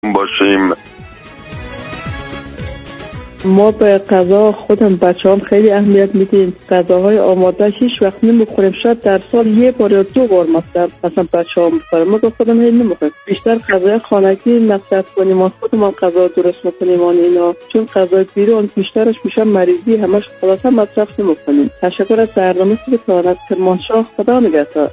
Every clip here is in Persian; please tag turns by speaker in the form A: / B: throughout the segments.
A: باشیم.
B: ما به غذا خودم بچه‌ام خیلی اهمیت میدیم. غذاهای آماده هیچ وقت نمیخوریم. شاید در سال یک بار یا دو بار مثلا بچه‌ام میخورم. ما به خودم هیچ نمیخورم. بیشتر غذای خانگی مصرف کنیم. ما خودمون غذا درست میکنیم اینا. چون غذای بیرون بیشترش میشه مریضی، همش خلاصا مصرف نمیکنیم. تشکر از برنامه که تواند کرمانشاه. خدا نگهدار.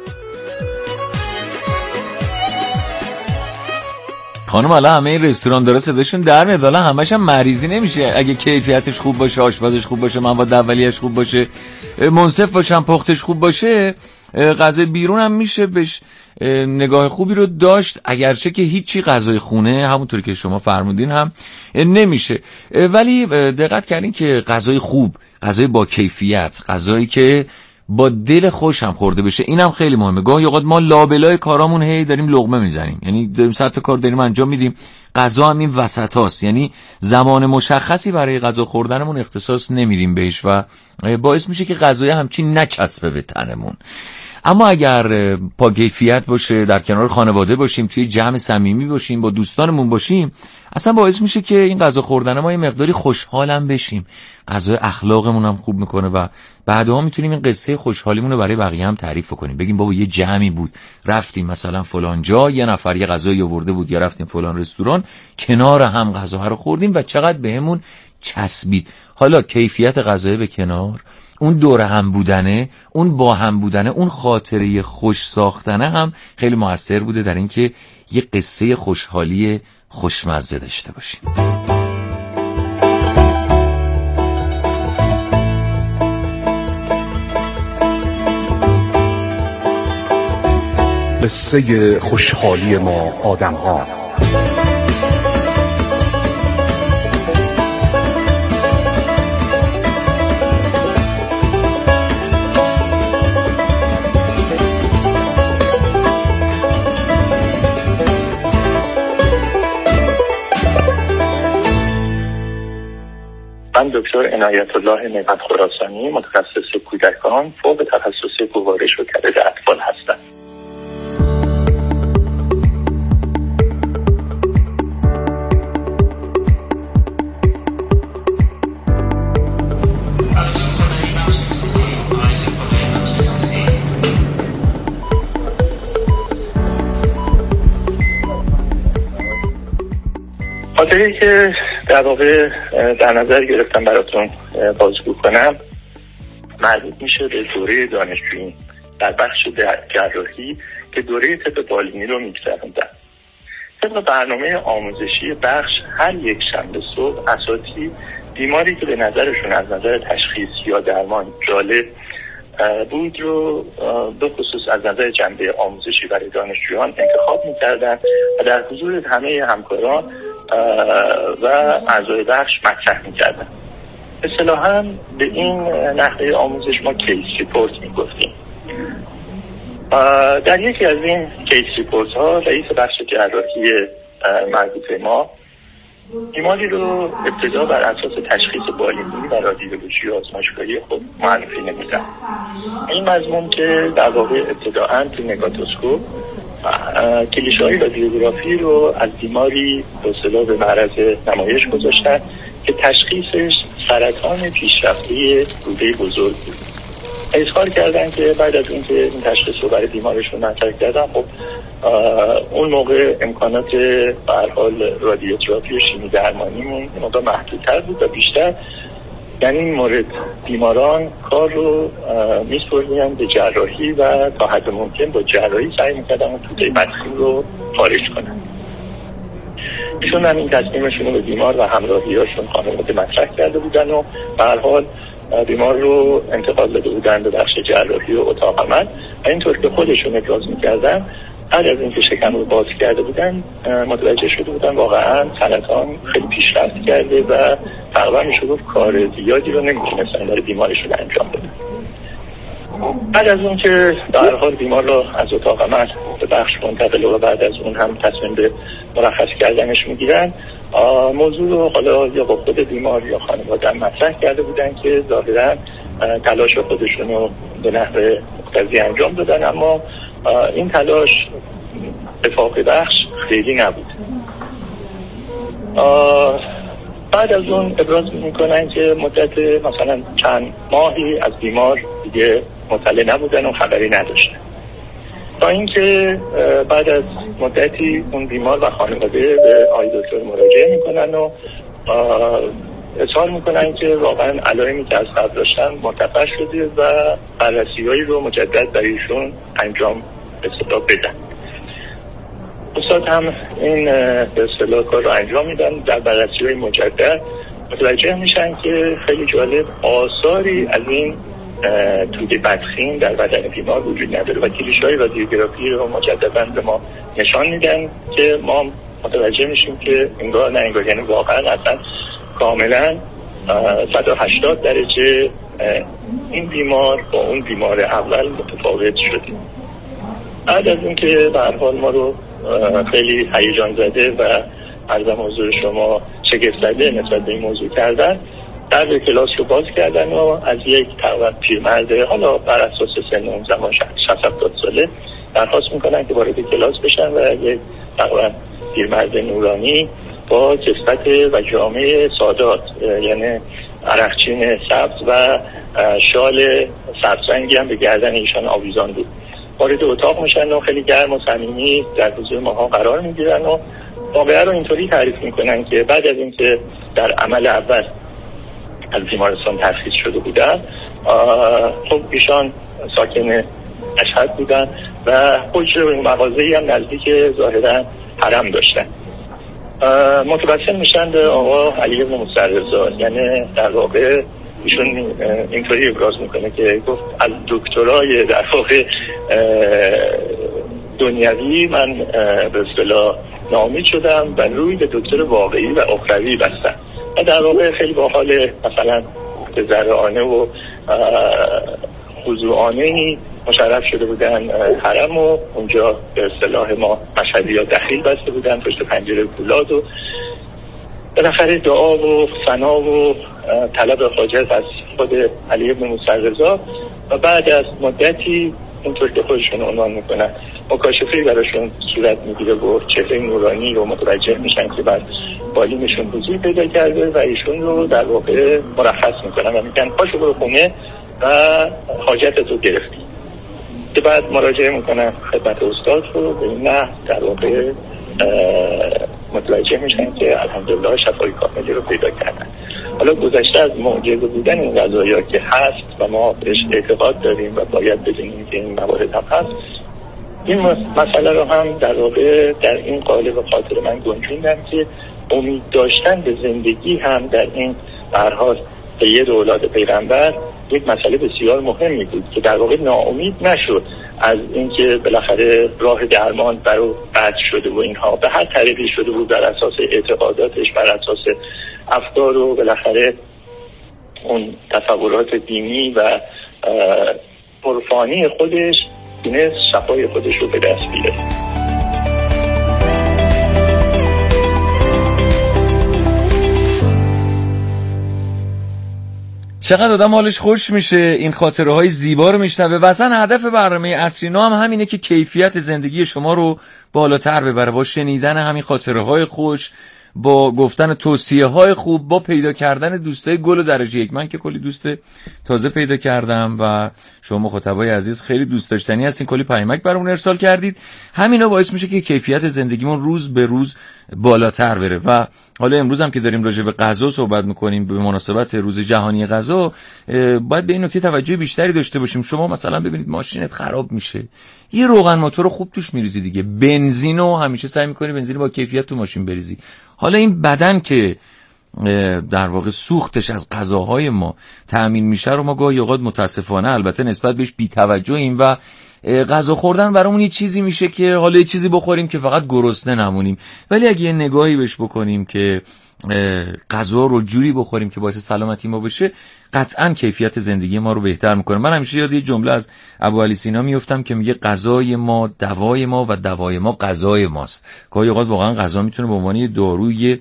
C: خانم حالا همه این رستوران داره صداشون در میاد، حالا همش هم مریضی نمیشه. اگه کیفیتش خوب باشه، آشپزش خوب باشه، مواد اولیه‌اش خوب باشه، منصف باشه، پختش خوب باشه، غذای بیرون هم میشه بهش نگاه خوبی رو داشت، اگرچه که هیچی غذای خونه همونطوری که شما فرمودین هم نمیشه. ولی دقت کردین که غذای خوب، غذای با کیفیت، غذایی که با دل خوش هم خورده بشه، اینم خیلی مهمه. گاهی اوقات ما لابلای کارامون هی داریم لقمه میزنیم، یعنی داریم 100 تا کار داریم انجام میدیم، غذا هم این وسطاست، یعنی زمان مشخصی برای غذا خوردنمون اختصاص نمیدیم بهش و باعث میشه که غذای همچین نچسبه به تنمون. اما اگر با کیفیت باشه، در کنار خانواده باشیم، توی جمع صمیمی باشیم، با دوستانمون باشیم، اصلا باعث میشه که این غذا خوردن ما یه مقداری خوشحالم بشیم. غذای اخلاقمون هم خوب میکنه و بعدها میتونیم این قصه خوشحالیمون رو برای بقیه هم تعریف کنیم. بگیم بابا یه جمعی بود، رفتیم مثلا فلان جا، یه نفر یه غذایی آورده بود، یا رفتیم فلان رستوران، کنار هم غذاها رو خوردیم و چقدر بهمون چسبید. حالا کیفیت غذای به کنار، اون دور هم بودنه، اون با هم بودنه، اون خاطره خوش ساختنه هم خیلی موثر بوده در اینکه یه قصه خوشحالی خوشمزه داشته باشیم.
D: قصه خوشحالی ما آدم ها.
E: من دکتر عنایت الله نعمت خراسانی، متخصص کودکان، فوق تخصص گوارش و کبد اطفال هستم. خاطری که در واقع در نظر گرفتم براتون بازگو کنم مربوط میشه به دوره دانشجویی در بخش جراحی که دوره طب بالینی رو میگذروندم. طبق برنامه آموزشی بخش هر یک شنبه صبح اساتید بیماری که به نظرشون از نظر تشخیص یا درمان جالب بود رو به خصوص از نظر جنبه آموزشی برای دانشجویان انتخاب میکردن و در حضور همه همکاران و اعضای بخش مطرح میکردن. اصطلاحاً به این نحوه آموزش ما کیس ریپورت میگفتیم. در یکی از این کیس ریپورت ها رئیس بخش جراحی مربوطه ما بیماری رو ابتدا بر اساس تشخیص بالینی و رادیولوژی آزمایشگاهی خود معرفی نمیدن. این مضمون که در واقع ابتداءً تو نگاتوسکوپ کلیشه‌های رادیوگرافی رو از بیماری به اصطلاح به معرض نمایش گذاشتن که تشخیصش سرطان پیشرفته روده بزرگ بود. اظهار کردن که بعد از اینکه این تشخیص رو برای بیمارشون مطرح کردن، خب اون موقع امکانات به هر حال رادیوتراپی و شیمی درمانیمون مقدار محدودتر بود و بیشتر در این مورد بیماران کار رو میسپردن به جراحی و تا حد ممکن با جراحی سعی میکردن اون توده بدخیم رو خارج کنن. ایشون هم این تصمیمشون رو به بیمار و همراهیاشون خانواده مطرح کرده بودن و به هر حال بیمار رو انتقال داده بودن به بخش جراحی و اتاق عمل و اینطور که خودشون ابراز میکردن بعد از اینکه شکم رو باز کرده بودن متوجه شده بودن واقعا سرطان خیلی پیشرفت کرده و تقریبا میشه گفت کار زیادی رو نمیتونستن برای بیمارشون انجام بدن. بعد از اون که در حال بیمار رو از اتاق عمل به بخش منتقل و بعد از اون هم تصمیم به مرخص کردنش میگیرن، موضوع رو حالا یا با خود بیمار یا خانواده مطرح کرده بودن که ظاهرا تلاش خودشون رو به نحو مقتضی انجام دادن، اما این تلاش اتفاق بخش خیلی نبود. بعد از اون ابراز میکنن که مدت مثلا چند ماهی از بیمار دیگه مطلع نبودن و خبری نداشتن، تا اینکه بعد از مدتی اون بیمار و خانواده به آقای دکتر مراجعه میکنن و اظهار میکنن که واقعا علائمی که از قبل داشتن مرتفع شده و بررسی‌هایی رو مجدد برای ایشون انجام بدن. استاد هم این به اصطلاح کار رو انجام میدن. در بررسی‌های مجدد متوجه میشن که خیلی جالب آثاری از این توده بدخیم در بدن بیمار وجود نداره و کلیش‌های رادیوگرافی رو مجددا به ما نشان میدن که ما متوجه میشیم که انگار نه انگار، یعنی واقعا اصلا کاملا 180 درجه این بیمار با اون بیمار اول متفاوت شده. بعد از اینکه به هر حال ما رو خیلی هیجان زده و عرضم حضور شما شگفت زده نسبت به این موضوع کردن، در کلاس رو باز کردن و از یک تقریبا پیرمرد، حالا بر اساس سن اون زمان 60-70 ساله، درخواست میکنن که وارد کلاس بشن و یک تقریبا پیرمرد نورانی با کسوت و جامعه سادات، یعنی عرقچین سبز و شال سبزرنگی هم به گردن ایشان آویزان بود، وارد اتاق میشن و خیلی گرم و صمیمی در حضور ماها قرار میگیرن و واقعا رو اینطوری تعریف میکنن که بعد از اینکه در عمل اول از بیمارستان ترخیص شده بودن، خب ایشان ساکن مشهد بودن و حجره و مغازه‌ای هم نزدیک ظاهرا حرم داشتن. متوسل میشن به آقا علی بن مصرضا، یعنی در واقع ایشون اینطوری ابراز میکنه که گفت از دکترای در واقع دنیوی من به اصطلاح ناامید شدم و روی به دکتر واقعی و اخروی بستم و در واقع خیلی با حال مثلا ذرعانه و خضوعانه‌ای مشرف شده بودن حرم و اونجا به اصطلاح ما مشهدی ها دخیل بسته بودن پشت پنجره پولاد و بالاخره دعا و ثنا و طلب حاجت از خود علی بن مصرضا و بعد از مدتی اونطور که خودشون عنوان میکنن مکاشفه‌ای براشون صورت میگیره و چهره نورانی رو متوجه میشن که بعد بالینشون حضور پیدا کرده و ایشون رو در واقع مرخص میکنن و میگن پاشو برو خونه و حاجتتو گرفتی، که بعد مراجعه میکنن خدمت استاد رو به این نحو در واقع متوجه میشن که الحمدلله شفای کاملی رو پیدا کردن. حالا گذشته از معجزه بودن این قضایا که هست و ما بهش اعتقاد داریم و باید بدونیم که این موارد هم هست، این مسئله رو هم در واقع در این قالب خاطر من گنجوندم که امید داشتن به زندگی هم در این برها سید اولاد پیغمبر یک مسئله بسیار مهمی بود که در واقع ناامید نشد از اینکه بالاخره راه درمان برو قطع شده و اینها به هر طریقی شده بود بر اساس اعتقاداتش، بر اساس افکار و بالاخره اون تصورات دینی و عرفانی خودش تونست شفای خودش رو به دست بیاره.
C: چقدر آدم حالش خوش میشه این خاطره های زیبا رو میشنوه و اصلا هدف برنامه اصرینا هم همینه که کیفیت زندگی شما رو بالاتر ببره با شنیدن همین خاطره های خوش، با گفتن توصیه های خوب، با پیدا کردن دوستای گل و درجه یک. من که کلی دوست تازه پیدا کردم و شما مخاطبای عزیز خیلی دوست داشتنی هستین، کلی پیامک برامون ارسال کردید. همینا باعث میشه که کیفیت زندگیمون روز به روز بالاتر بره. و حالا امروز هم که داریم راجع به غذا صحبت میکنیم به مناسبت روز جهانی غذا، باید به این نکته توجه بیشتری داشته باشیم. شما مثلا ببینید ماشینت خراب میشه، یه روغن موتور خوب توش میریزی دیگه، بنزینو همیشه سعی میکنی بنزین با کیفیت تو ماشین بریزی. حالا این بدن که در واقع سوختش از غذاهای ما تأمین میشه رو ما گاهی اوقات متاسفانه البته نسبت بهش بی‌توجهیم و غذا خوردن برامون یه چیزی میشه که حالا یه چیزی بخوریم که فقط گرسنه نمونیم. ولی اگه یه نگاهی بهش بکنیم که غذا رو جوری بخوریم که باعث سلامتی ما بشه، قطعاً کیفیت زندگی ما رو بهتر میکنه. من همیشه یاد یه جمله از ابوعلی سینا میافتم که میگه غذای ما دوای ما و دوای ما غذای ماست. گاهی اوقات واقعاً غذا میتونه به عنوان یه داروی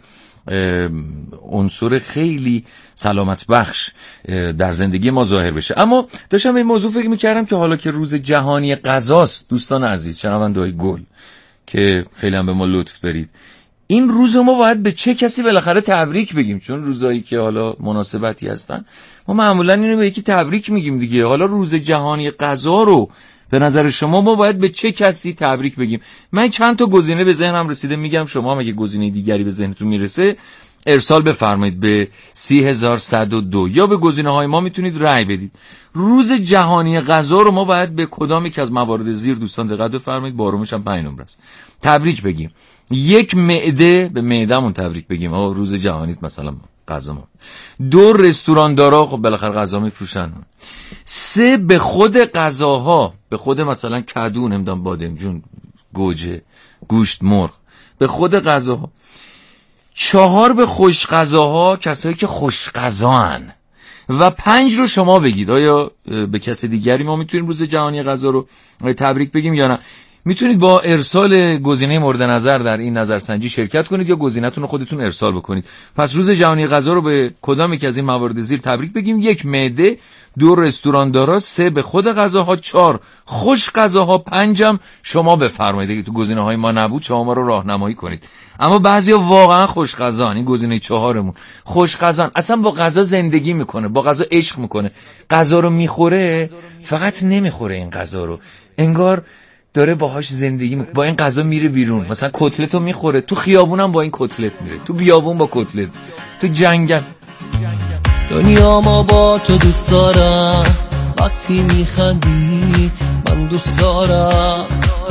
C: عنصر خیلی سلامت بخش در زندگی ما ظاهر بشه. اما داشتم این موضوع فکر میکردم که حالا که روز جهانی غذاست، دوستان عزیز، شنونده‌های گل که خیلی هم به ما لطف دارید، این روز ما باید به چه کسی بالاخره تبریک بگیم، چون روزایی که حالا مناسبتی هستن ما معمولا اینو به یکی تبریک میگیم دیگه. حالا روز جهانی غذا رو به نظر شما ما باید به چه کسی تبریک بگیم؟ من چند تا گزینه به ذهنم رسیده میگم، شما هم اگه گزینه دیگری به ذهنتون میرسه ارسال بفرمایید به 30102 یا به گزینه‌های ما میتونید رأی بدید. روز جهانی غذا رو ما باید به کدام یک از موارد زیر دوستان دقت بفرمایید، با آرامش هم 5 نمره است، تبریک بگیم. 1 معده، به معدهمون تبریک بگیم، روز جهانی مثلا غذا ما. 2 رستوراندارا، خب بالاخره غذا میفروشن. 3 به خود غذاها، به خود مثلا کدو، نمیدونم بادمجون، گوجه، گوشت مرغ، به خود غذاها. 4 به خوش غذاها، کسایی که خوش غذان. و 5 رو شما بگید آیا به کس دیگری ما میتونیم روز جهانی غذا رو تبریک بگیم یا نه. میتونید با ارسال گزینه مورد نظر در این نظرسنجی شرکت کنید یا گزینه‌تون رو خودتون ارسال بکنید. پس روز جهانی غذا رو به کدام یک از این موارد زیر تبریک بگیم؟ 1 معده، 2 رستوراندارا، 3 به خود غذاها، 4 خوش غذاها، 5 هم شما بفرمایید. اگه تو گزینه‌های ما نبود شما ما رو راهنمایی کنید. اما بعضیا واقعا خوش غذان، این گزینه 4مون، خوش غذان، اصلا با غذا زندگی میکنه، با غذا عشق میکنه، غذا رو میخوره، فقط نمیخوره این غذا رو، انگار داره باهاش زندگی با این غذا میره بیرون، مثلا کتلت رو میخوره، تو خیابونم با این کتلت میره، تو بیابون با کتلت، تو جنگل.
A: دنیا ما با تو دوست دارم، وقتی میخندی من دوست دارم،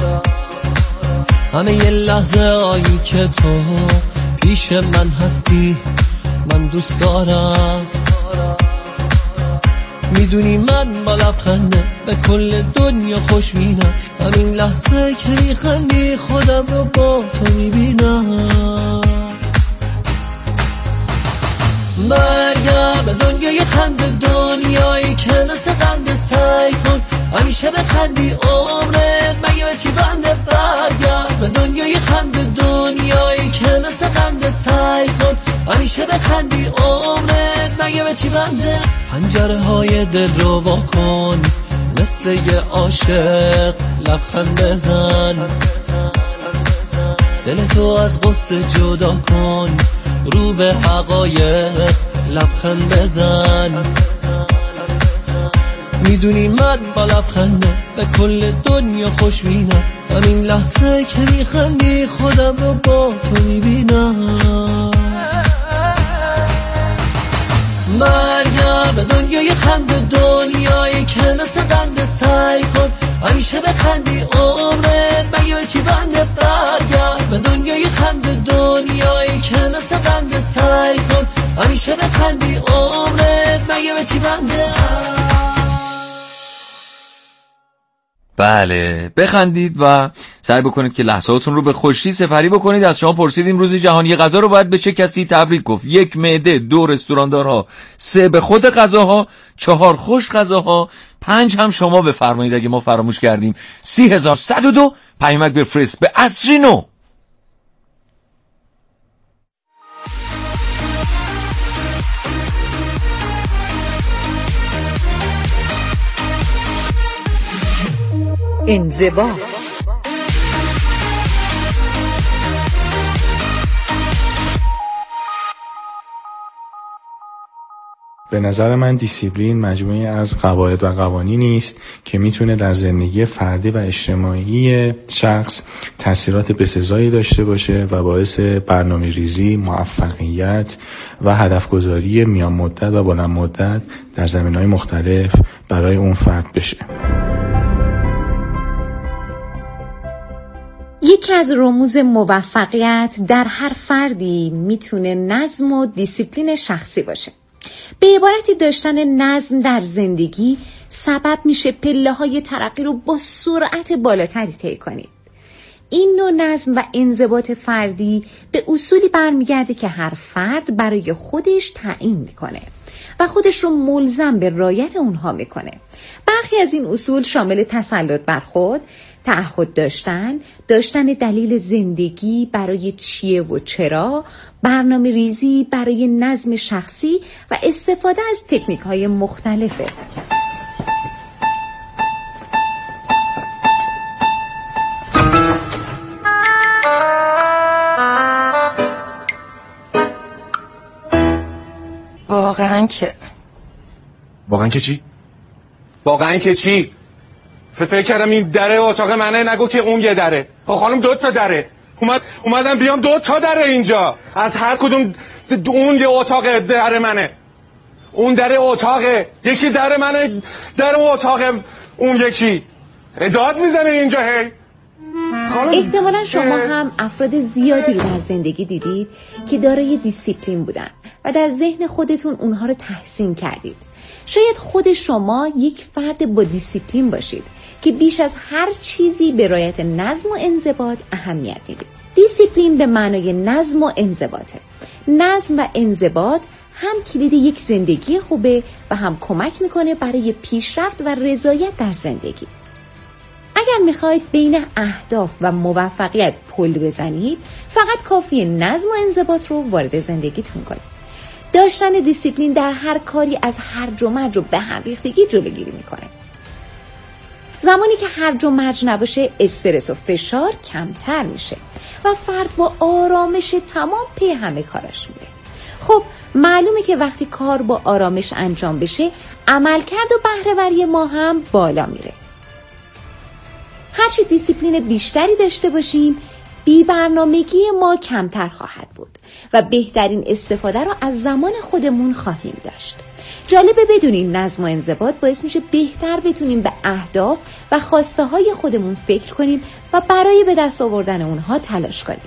A: همه یه لحظه هایی که تو پیش من هستی من دوست دارم. میدونی من با لبخندت به کل دنیا خوشبینم، همین لحظه که میخندی خودم رو با تو میبینم. برگرد به دنیای خنده، دنیایی که نسه قنده، سعی کن همیشه بخندی عمرت مگه به چی بنده. برگرد به دنیای خنده، دنیایی که نسه قنده، سعی کن همیشه بخندی عمرت مگه به چی بنده. پنجره های دل رو وا کن، مثل یه عاشق لبخند بزن، دل تو از قصه جدا کن، رو به حقایق لبخند بزن. میدونی من با لبخندت به کل دنیا خوشبینم، همین لحظه که میخندی خودم رو با تو میبینم. برگرد به دنیای خنده، دنیایی که نسه قنده، سعی کن همیشه بخندی عمرت مگه به چی بنده. برگرد به دنیای خنده، دنیایی که نسه قنده، سعی کن همیشه بخندی عمرت مگه به چی بنده.
C: بله، بخندید و سعی بکنید که لحظاتون رو به خوشی سپری بکنید. از شما پرسیدیم روز جهانی غذا رو باید به چه کسی تبریک گفت؟ 1 معده، 2 رستوراندارها، 3 به خود غذاها، 4 خوش غذاها، 5 هم شما بفرمایید اگه ما فراموش کردیم. 30102 پیامک بفرست به عصری نو.
F: انزوا.
G: به نظر من دیسیپلین مجموعی از قواعد و قوانینی است که میتونه در زندگی فردی و اجتماعی شخص تأثیرات بسزایی داشته باشه و باعث برنامه‌ریزی، موفقیت و هدفگذاری میان مدت و بلند مدت در زمینه‌های مختلف برای اون فرد بشه.
F: یکی از رموز موفقیت در هر فردی میتونه نظم و دیسیپلین شخصی باشه. به عبارتی داشتن نظم در زندگی سبب میشه پله‌های ترقی رو با سرعت بالاتری طی کنید. این نوع نظم و انضباط فردی به اصولی برمیگرده که هر فرد برای خودش تعیین میکنه و خودش رو ملزم به رعایت اونها میکنه. برخی از این اصول شامل تسلط بر خود، تعهد داشتن دلیل زندگی برای چیه و چرا، برنامه ریزی برای نظم شخصی و استفاده از تکنیک‌های مختلفه.
H: واقعا که
I: چی؟ واقعا که چی؟ فکر کردم این دره اتاق منه، نگو که اون یه دره. خب خانم 2 تا دره. اومدم بیام 2 تا دره اینجا. از هر کدوم اون یه اتاق در منه. اون در اتاقه، یکی در منه، در اتاق اون یکی. داد میزنه اینجا. هی
F: احتمالا شما هم افراد زیادی رو در زندگی دیدید که دارای دیسیپلین بودن و در ذهن خودتون اونها رو تحسین کردید. شاید خود شما یک فرد با دیسیپلین باشید که بیش از هر چیزی به رعایت نظم و انضباط اهمیت میدید. دیسیپلین به معنای نظم و انضباطه. نظم و انضباط هم کلید یک زندگی خوبه و هم کمک میکنه برای پیشرفت و رضایت در زندگی. اگر میخواید بین اهداف و موفقیت پل بزنید، فقط کافیه نظم و انضباط رو وارد زندگیتون کنید. داشتن دیسیپلین در هر کاری از هرج و مرج و به هم ریختگی جلوگیری میکنه. زمانی که هرج و مرج نباشه، استرس و فشار کمتر میشه و فرد با آرامش تمام پی همه کارش میره. خب معلومه که وقتی کار با آرامش انجام بشه، عملکرد و بهره‌وری ما هم بالا میره. هرچی دیسیپلین بیشتری داشته باشیم، بی برنامگی ما کمتر خواهد بود و بهترین استفاده را از زمان خودمون خواهیم داشت. جالبه بدونین نظم و انضباط باعث میشه بهتر بتونیم به اهداف و خواسته های خودمون فکر کنیم و برای به دست آوردن اونها تلاش کنیم.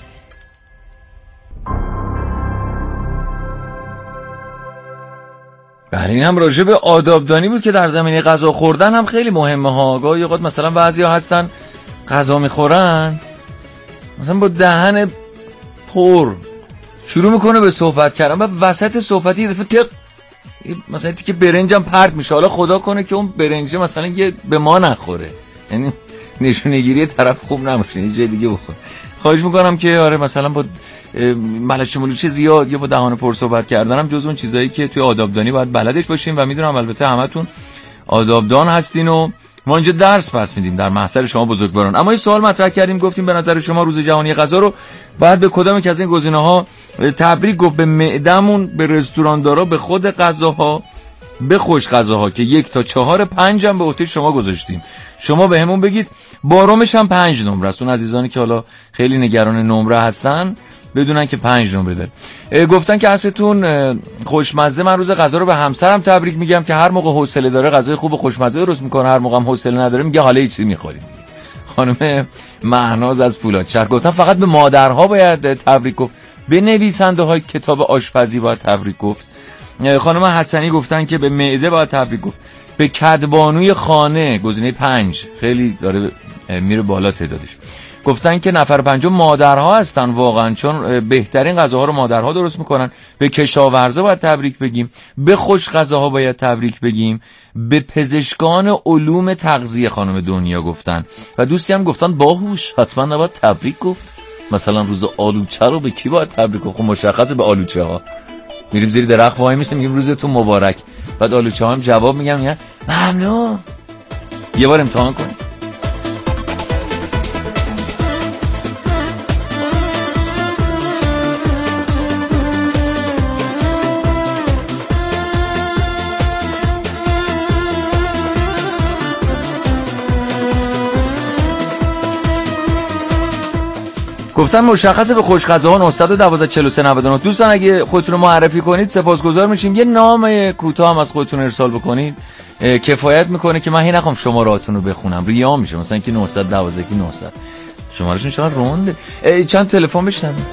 C: بله، این هم راجع به آدابدانی بود که در زمینه غذا خوردن هم خیلی مهمه ها. گاهی اوقات مثلا بعضیا هستن غذا میخورن، مثلا با دهن پر شروع میکنه به صحبت کردن و وسط صحبتی دفعه تق مثلا که برنجم پرت میشه. حالا خدا کنه که اون برنجه مثلا یه به ما نخوره، یعنی نشونگیری طرف خوب نمیشه، یه جای دیگه بخوره. خواهش میکنم که آره مثلا با ملچ زیاد یا با دهان پر صحبت کردن هم جز اون چیزایی که توی آدابدانی باید بلدش باشیم و میدونم البته همتون آدابدان هستین و ما اینجا درس پس میدیم در محضر شما بزرگواران. اما این سوال مطرح کردیم، گفتیم به نظر شما روز جهانی غذا رو باید به کدام یک از این گزینه‌ها تبریک گفت؟ به معدمون، به رستوراندارا، به خود غذاها، به خوش غذاها که 1 تا 4 5 هم به عهده شما گذاشتیم. شما به همون بگید. بارمش هم 5 نمره است. اون عزیزانی که حالا خیلی نگران نمره هستن بدونن که 5 نمره داره. گفتن که اصلتون خوشمزه. من روز غذا رو به همسرم تبریک میگم که هر موقع حوصله داره غذای خوب و خوشمزه درست میکنه، هر موقع هم حوصله نداره میگه حالا چیزی میخوریم. خانم مهناز از فولادشهر گفتن فقط به مادرها باید تبریک گفت، به نویسنده های کتاب آشپزی باید تبریک گفت. خانم حسنی گفتن که به معده باید تبریک گفت. به کدبانوی خانه گزینه 5 خیلی داره میره بالا تعدادش. گفتن که نفر 5 مادرها هستن واقعا، چون بهترین غذاها رو مادرها درست میکنن. به کشاورزا باید تبریک بگیم. به خوش غذاها باید تبریک بگیم. به پزشکان علوم تغذیه خانم دنیا گفتن و دوستی هم گفتن باهوش حتما نباید تبریک گفت. مثلا روز آلوچه رو به کی باید تبریک گفت؟ مشخصه به آلوچه ها. میریم زیر درخت وای میسیم میگیم روزتون مبارک، بعد آلوچه ها هم جواب میگن ممنون. یه بار امتحان کن. گفتن مشخصه به خوش غذاها 912 43 99. دوستان اگه خودتون رو معرفی کنید سپاسگزار میشیم. یه نام کوتاه هم از خودتون ارسال بکنید کفایت میکنه که من هی نخوام شمارهاتون رو بخونم، ریا میشه. مثلا که 912 که 900 شمارهشون چقدر رونده. چند تلفن بشنویم.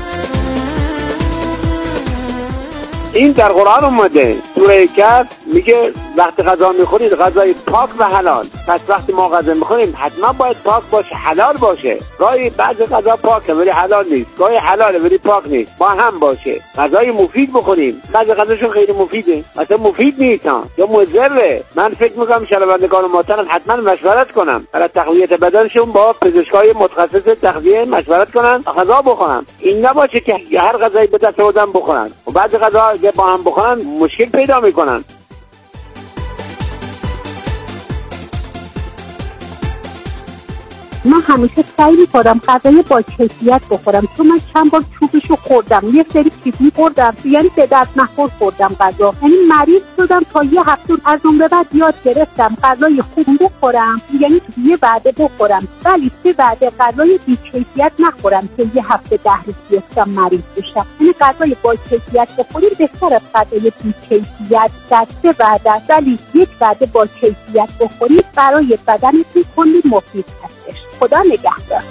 J: این در قرآن اومده، سوره کهف میگه وقتی غذا میخورید غذای پاک و حلال. پس وقتی ما غذا میخوریم حتما باید پاک باشه، حلال باشه. گاهی بعضی غذا پاکه ولی حلال نیست، گاهی حلاله ولی پاک نیست، با هم باشه. غذای مفید بخوریم. بعضی غذاشون خیلی مفیده، مثلا مفید نیست یا مضره. من فکر میکنم شنوندگان محترم حتما مشورت کنم برای تقویت بدنشون، با پزشکای متخصص تغذیه مشورت کنن، غذا بخورن. این نباشه که هر غذایی به دست آدم بخورن و بعضی غذا که با هم بخورن مشکل پیدا میکنن.
H: من همیشه سعی می‌کنم غذای با کیفیت بخورم، چون من چند بار چوبشو خوردم، یه سری چیزی خوردم یعنی به درد نخور خوردم غذا، یعنی مریض شدم تا یه هفته از اون به بعد یاد گرفتم غذای خوب بخورم، یعنی یه وعده بخورم ولی سه وعده غذای بی کیفیت نخورم که یه هفته 10 روز بیفتم مریض بشم. یعنی غذای با کیفیت بخوریم بهتر از غذای بی کیفیت. در سه وعده ولی یک وعده با کیفیت بخورید برای بدنتون کلی مفید هستش. خدا نگهدار.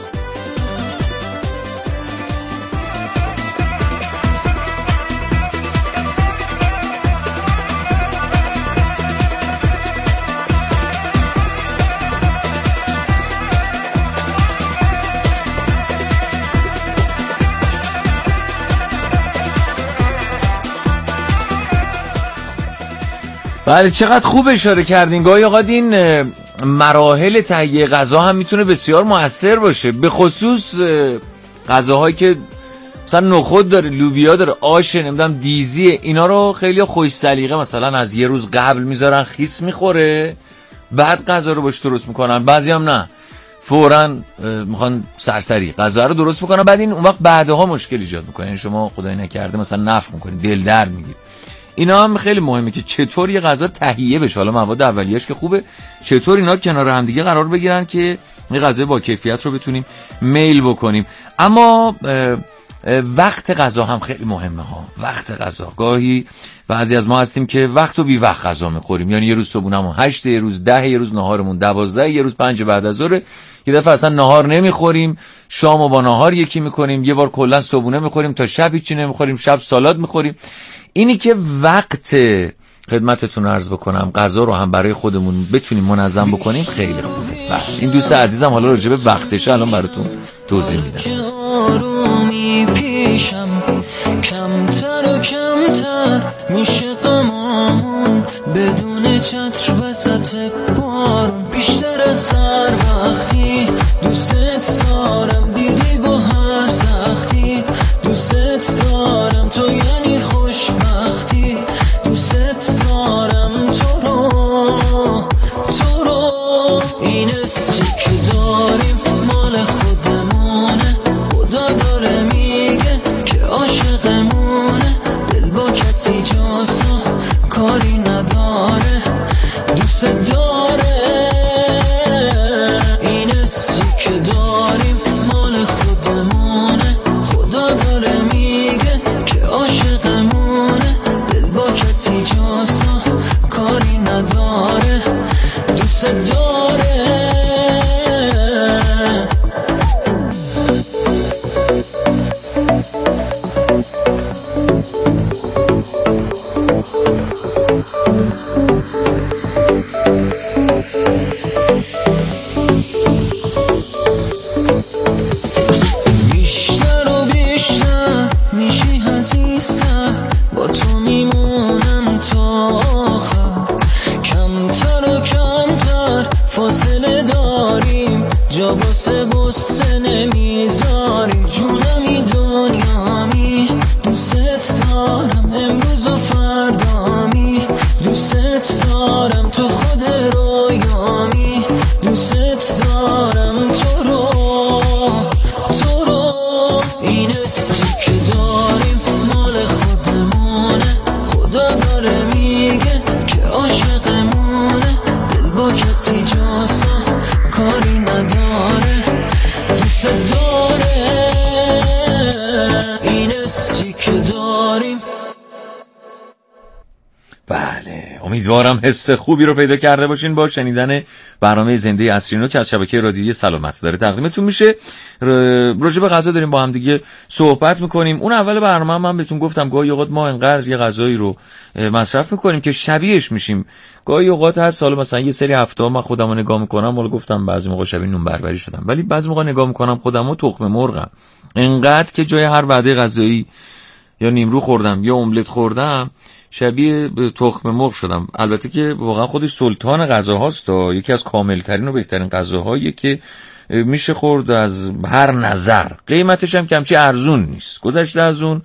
C: بله چقدر خوب اشاره کردین. گاهی اوقات این مراحل تهیه غذا هم میتونه بسیار مؤثر باشه، به خصوص غذاهایی که مثلا نخود داره، لوبیا داره، آش، نمیدونم دیزیه، اینا رو خیلی خوش سلیقه مثلا از یه روز قبل میذارن خیس میخوره، بعد غذا رو باش درست میکنن. بعضی هم نه، فوراً میخوان سرسری غذا رو درست میکنن، بعد این اون وقت بعدها مشکل ایجاد میکنه. یعنی شما خدای نکرده مثلا نفخ میکنید، دل درد میگیره. اینا هم خیلی مهمه که چطور یه غذا تهیه بشه. حالا مواد اولیه‌اش که خوبه، چطور اینا کنار هم دیگه قرار بگیرن که یه غذا با کیفیت رو بتونیم میل بکنیم. اما وقت غذا هم خیلی مهمه ها. وقت غذا، گاهی بعضی از ما هستیم که وقت و بی وقت غذا میخوریم. یعنی یه روز صبحونمون 8، یه روز 10، یه روز نهارمون 12، یه روز 5 بعد از ظهر، یه دفعه اصلا نهار نمیخوریم، شامو با نهار یکی میکنیم، یه بار کلا صبحونه میخوریم، تا شب هیچی نمیخوریم، شب سالاد میخوریم. اینی که وقت خدمتتون عرض بکنم غذا رو هم برای خودمون بتونیم منظم بکنیم خیلی خوبه. این دوست عزیزم حالا راجع به وقتش الان براتون توضیح میدم.
A: آرومی پیشم کمتر و کمتر میشه غمامون، بدون چتر وسط بارون، بیشتر از هر وقتی دوست دارم، دیدی با هر سختی دوست دارم، تو یعنی خوشبختی، دوست دارم تو رو این حسی که داریم مال خودمونه، خدا داره میگه که عاشقمونه، دل با کسی جاسو کاری نداره، دوست داره این حسی که داریم مال خودمونه، خدا داره میگه که عاشقمونه، دل با کسی جاسو کاری نداره، دوست داره. بیشتر و بیشتر میشی عزیزتر، با تو میمونم تا آخر، کمتر و کمتر فاصله داریم، جا باسه غصه نمیذاریم، جونمی دنیامی دوست دارم، امروز و فردامی دوست دارم، تو خود رویامی دوست دارم، تو رو این حسی که داریم مال خودمونه، خدا داره میگه که عاشقمونه، دل با کسی جاسو کاری نداره، دوست داره این حسی که داریم.
C: بله امیدوارم حس خوبی رو پیدا کرده باشین با شنیدن برنامه زنده عصرینو که از شبکه رادیویی سلامت داره تقدیمتون میشه. راجع به غذا داریم با هم دیگه صحبت میکنیم. اون اول برنامه من بهتون گفتم گاهی اوقات ما انقدر یه غذایی رو مصرف میکنیم که شبیهش میشیم. گاهی اوقات هست حالا مثلا یه سری هفته من خودمو نگاه میکنم، ولی گفتم بعضی موقع شبیه نون بربری شدم، ولی بعضی موقع نگاه میکنم خودمو تخم مرغم، انقدر که جای هر وعده غذایی یا نیمرو خوردم یا املت خوردم شبیه تخم مرغ شدم. البته که واقعا خودش سلطان غذاهاست، یکی از کاملترین و بهترین غذاهایی که میشه خورد از هر نظر. قیمتش هم کمچی ارزون نیست. گذشته از اون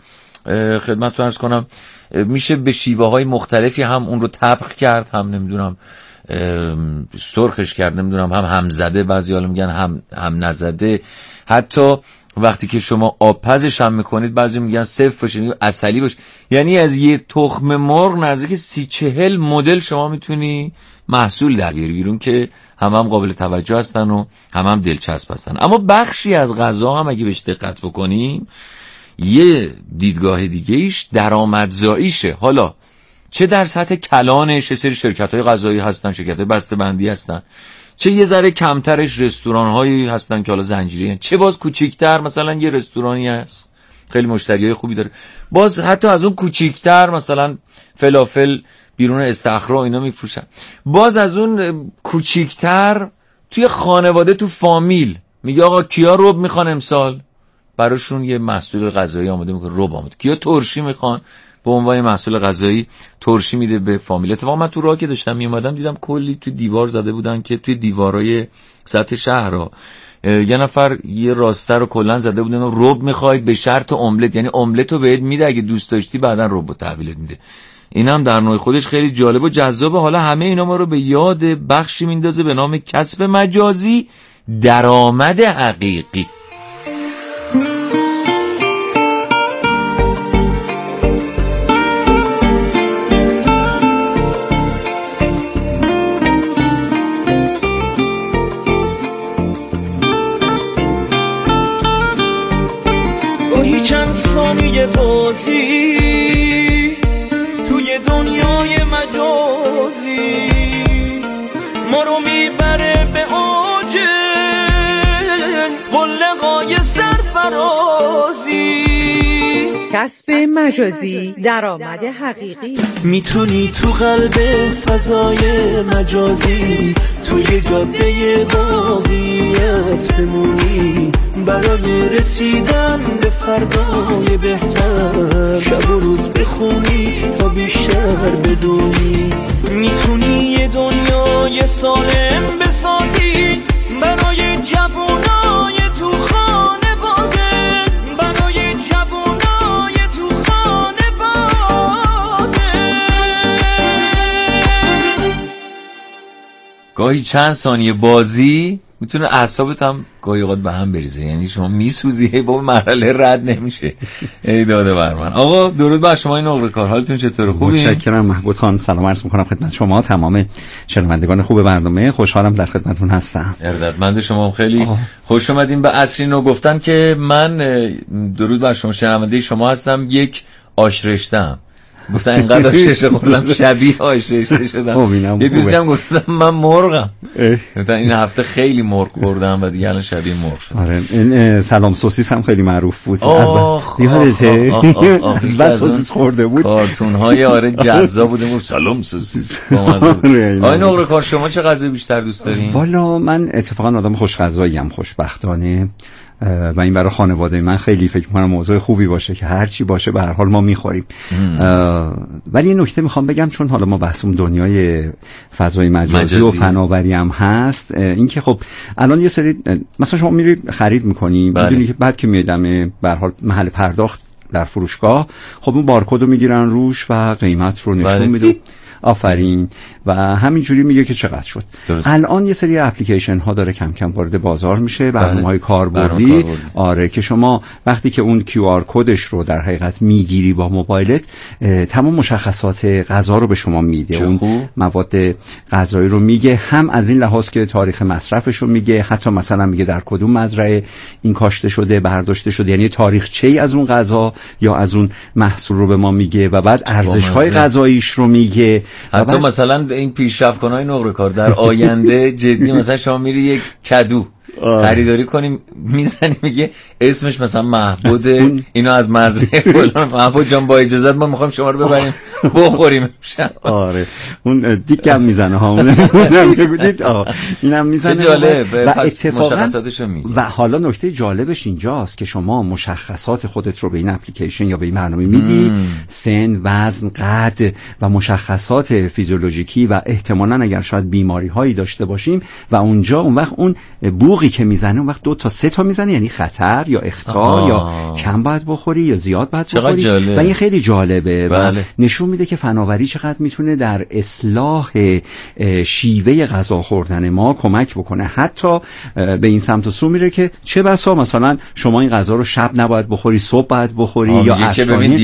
C: خدمتتون عرض کنم میشه به شیوه های مختلفی هم اون رو طبخ کرد، هم نمیدونم سرخش کرد، نمیدونم هم زده، بعضی حالا میگن هم نزده. حتی وقتی که شما آبپزش هم میکنید بعضی میگن صفر باشه، عسلی باشه. یعنی از یه تخم مرغ نزدیک 30-40 مدل شما میتونی محصول در بیاری بیرون که هم قابل توجه هستن و هم دلچسب هستن. اما بخشی از غذا هم اگه بهش دقت بکنیم یه دیدگاه دیگه ایش درآمدزاییشه. حالا چه در سطح کلانش سری شرکت‌های غذایی هستن، شرکت‌های بسته‌بندی هستن، چه یه ذره کمترش رستوران‌هایی هستن که حالا زنجیری، چه باز کوچیک‌تر مثلا یه رستورانی هست خیلی مشتریای خوبی داره، باز حتی از اون کوچیک‌تر مثلا فلافل بیرون استخرا اینا میفروشن، باز از اون کوچیک‌تر توی خانواده تو فامیل میگه آقا کیا رب میخوان امسال، براشون یه محصول غذایی آماده میکنه، رب آماده، کیا ترشی میخوان به عنوان محصول غذایی ترشی میده به فامیل. اتفاقا من تو راه که داشتم میومدم دیدم کلی توی دیوار زده بودن که توی دیوارای سطح شهرها یه نفر یه راسته رو کلا زده بودن رب میخواید به شرط املت، یعنی املت رو بهت میده اگه دوست داشتی بعدن رب رو تحویلت میده. این هم در نوع خودش خیلی جالب و جذابه. حالا همه اینا ما رو به یاد بخشی میندازه به نام کسب مجازی، درآمد حقیقی.
A: چند ثانیه بازی توی دنیای مجازی ما رو میبره به اوج قله‌های سرفرازی.
K: کسب مجازی، درآمد حقیقی.
A: میتونی تو قلب فضای مجازی توی جاده واقعیت بمونی، برای رسیدن به فردای بهتر شب و روز بخونی تا بیشتر بدونی. میتونی یه دنیای سالم بسازی برای جوونای تو خانواده، برای جوونای تو خانواده.
C: گاهی چند ثانیه بازی میتونه اعصابت هم گاهی اوقات به هم بریزه، یعنی شما میسوزی با مرحله رد نمیشه. ای داده بر من. آقا درود بر شما این نقره کار، حالتون چطوره؟ خوبی؟
L: متشکرم محمود خان، سلام عرض میکنم خدمت شما تمام شنوندگان خوب برنامه. خوشحالم در خدمتتون هستم.
C: ارادتمند شما، خیلی خوش اومدین به عصری نو. گفتن که من درود بر شما شنونده شما هستم، یک آشرشتم. گفتن اینقدر آشرشته خوردم شبیه آشرشته شدم. یه دوستی هم گفتم من مرغم. گفتن این هفته خیلی مرغ خوردم و دیگه الان شبیه مرغ شدم.
L: آره این سلام سوسیس هم خیلی معروف بود.
C: یادته
L: از بس سوسیس خورده بود.
C: کارتون های آره جذاب بوده. سلام سوسیس. آی نقره کار، شما چه غذای بیشتر دوست دارین؟
L: والا من اتفاقا آدم خوش غذایی ام، خوشبختانه، و این برای خانواده من خیلی فکر می‌کنم موضوع خوبی باشه که هر چی باشه به هر حال ما می‌خوریم. ولی این نکته میخوام بگم، چون حالا ما بحثم دنیای فضای مجازی و فناوری هم هست، این که خب الان یه سری مثلا شما میری خرید می‌کنی، می‌دونی که بعد که میادم به هر حال محل پرداخت در فروشگاه، خب اون بارکد رو میگیرن روش و قیمت رو نشون میدن. آفرین. و همینجوری میگه که چقدر شد. درست. الان یه سری اپلیکیشن ها داره کم کم وارد بازار میشه، برنامه‌های کاربردی، آره، که شما وقتی که اون QR کدش رو در حقیقت میگیری با موبایلت، تمام مشخصات غذا رو به شما میده، اون مواد غذایی رو میگه، هم از این لحاظ که تاریخ مصرفش رو میگه، حتی مثلا میگه در کدوم مزرعه این کاشته شده، برداشته شده، یعنی تاریخچه‌ای از اون غذا یا از اون محصول رو به ما میگه و بعد ارزش‌های غذاییش رو میگه.
C: حتی مثلا این پیشرفت‌کنهای نقره کار در آینده جدی مثلا شما میری یک کدو خریداری کنیم میزنی میگه اسمش مثلا محبود، اینو از مزرعه فلان، محبود جان با اجازت ما میخوایم شما رو ببریم بخوریم.
L: آره اون دیگه میزنه ها، اونم بگید اینم میزنه.
C: چه جالب. پس مشخصاتشو میگه.
L: و حالا نکته جالبش اینجاست که شما مشخصات خودت رو به این اپلیکیشن یا به این برنامه میدی، سن، وزن، قد و مشخصات فیزیولوژیکی و احتمالاً اگر شاید بیماری هایی داشته باشیم و اونجا اون وقت اون بوقی که میزنه اون وقت 2 تا 3 تا میزنه، یعنی خطر یا اخطار یا کم باید بخوری یا زیاد باید بخوری. و این خیلی جالبه. و نشون میده که فناوری چقدر میتونه در اصلاح شیوه غذا خوردن ما کمک بکنه. حتی به این سمت و سو میره که چه بسا مثلا شما این غذا رو شب نباید بخوری، صبح باید بخوری یا عصرانه.